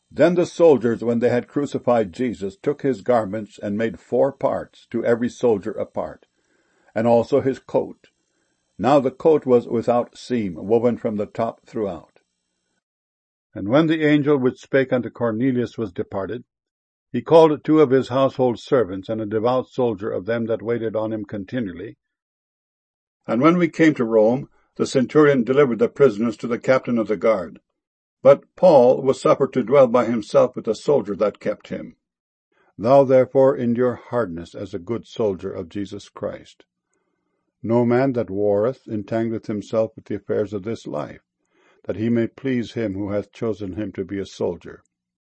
Then the soldiers, when they had crucified Jesus, took his garments and made 4 parts, to every soldier a part, and also his coat. Now the coat was without seam, woven from the top throughout. And when the angel which spake unto Cornelius was departed, he called 2 of his household servants, and a devout soldier of them that waited on him continually. And when we came to Rome, the centurion delivered the prisoners to the captain of the guard. But Paul was suffered to dwell by himself with the soldier that kept him. Thou therefore endure hardness as a good soldier of Jesus Christ. No man that warreth entangleth himself with the affairs of this life, that he may please him who hath chosen him to be a soldier.